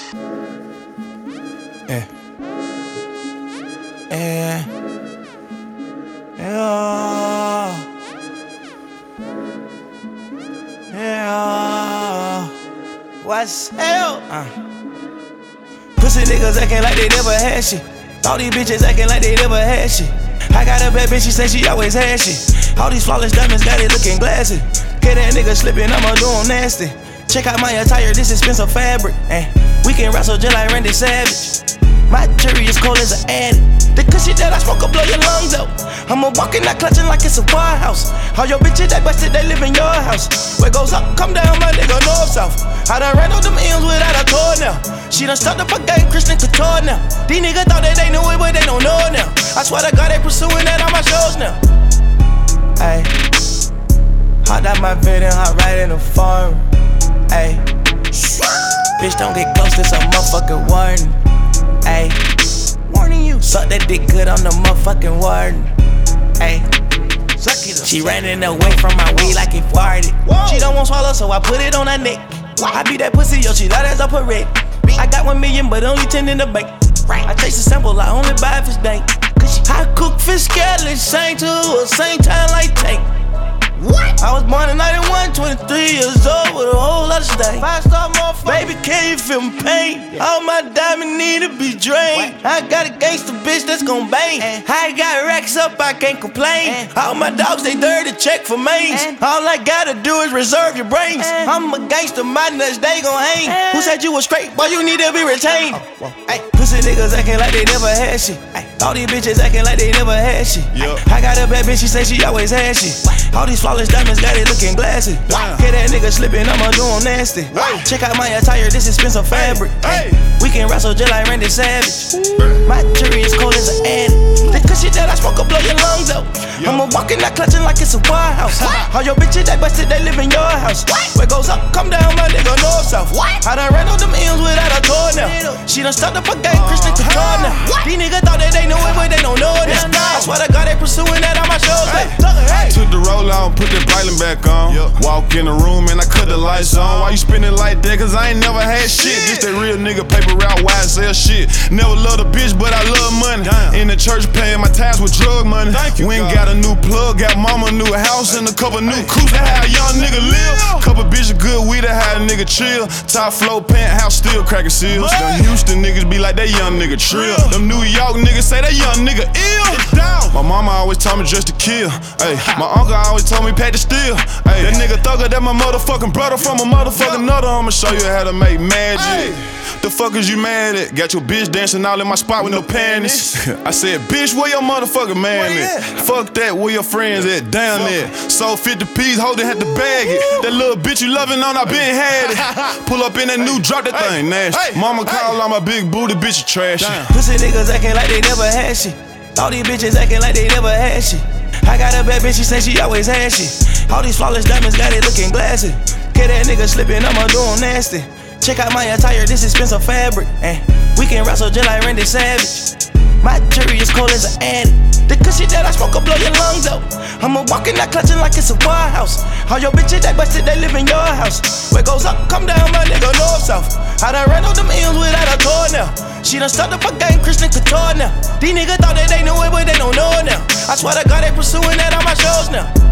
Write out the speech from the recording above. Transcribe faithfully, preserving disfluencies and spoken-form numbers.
Yeah. Yeah. Yeah. Yeah. What's hell? Uh. Pussy niggas acting like they never had shit. All these bitches acting like they never had shit. I got a bad bitch, she say she always had shit. All these flawless diamonds got it looking glassy. Get that nigga slipping, I'ma do him nasty. Check out my attire, this expensive fabric. Eh. We can wrestle just like Randy Savage. My jury is cold as an addict. The good shit that I smoke will blow your lungs out. I'ma walking, not clutching like it's a wild house. All your bitches that busted, they live in your house. Where goes up, come down, my nigga, north, south. I done ran on them M's without a tour now. She done stuck up a game, Christian Couture now. These niggas thought that they knew it, but they don't know now. I swear to God, they pursuing that on my shows now. Ayy, hot out my vid and hot right in the farm. Ayy, bitch, don't get close, this a motherfucking warning. Ayy, warning you. Suck that dick good on the motherfucking warden. Ayy, she running away from my weed like it farted. She don't want swallow, so I put it on her neck. I beat that pussy, yo, she loud as a parade. I got one million, but only ten in the bank. I chase a sample, I only buy if it's dank. I cook fish scallops, same to her, same time like tank. What? I was born in ninety-one, twenty-three years old with a whole lot of stank. Five star motherfucker. Baby, can you feel my pain? All my diamonds need to be drained. I got a gangster bitch that's gon' bang. I got racks up, I can't complain. All my dogs, they dirty, check for mains. All I gotta do is reserve your brains. I'm a gangster, my nuts, they gon' hang. Who said you was straight? Boy, you need to be retained. Ay, pussy niggas acting like they never had shit. All these bitches acting like they never had shit. I got a bad bitch, she say she always had shit. All these flawless diamonds got it looking glassy. Get that nigga slipping, I'ma do him nasty. Check out my attire, this expensive fabric. Ay, we can wrestle just like Randy Savage. My jury is cold as an addict. The good shit that I smoke will blow your lungs out. I'ma walking, not clutching like it's a wild house. All your bitches that busted, they live in your house. Where goes up, come down, my nigga, north, south. I done ran on them M's without a tour now. She done stuck up a game, Christian Couture now. These niggas thought that they knew it, but they don't know it now. I swear to God, they pursuing that on my shows. Took the roll out, put the Brylan back on. Walk in the room and I cut the lights on. Why you spinning like that? Cause I ain't never had shit. This that real nigga paper route, Y S L shit. Never loved a bitch, but I love money. In the church paying my tithes with drug money. We ain't got a new plug, got mama a new house and a couple new coupes. That how a young nigga live. Couple bitches good weed, that how a nigga chill. Top floor penthouse, still cracking seals. Them Houston niggas be like that young nigga trill. Them New York niggas say that young nigga ill. My mama always told me just to kill. Ay, my uncle always told me pack the steel. Ay, that nigga thugger, that my motherfucking brother from a motherfucking another. I'ma show you how to make magic. The fuck is you mad at? Got your bitch dancing all in my spot with no panties. I said, bitch, where your motherfucking man at? Fuck that, where your friends at? Down there. Sold fifty P's, holding had to bag it. That little bitch you loving on, I been had it. Pull up in that new drop, that thing nasty. Mama call on my big booty, bitch, you trash. Pussy niggas acting like they never had shit. All these bitches acting like they never had shit. I got a bad bitch, she say she always had shit. All these flawless diamonds got it looking glassy. Get that nigga slipping, I'ma do him nasty. Check out my attire, this expensive fabric. Eh, we can wrestle just like Randy Savage. My jury is cold as an addict. The good shit that I smoke will blow your lungs out. I'ma walking, not clutching like it's a wild house. All your bitches that busted, they live in your house. Where goes up, come down, my nigga, north, south. I done ran on them M's without a tour now. She done stuck up a game, Christian Couture now. These niggas thought that they knew it, but they don't know it now. I swear to God, they pursuing that on my shows now.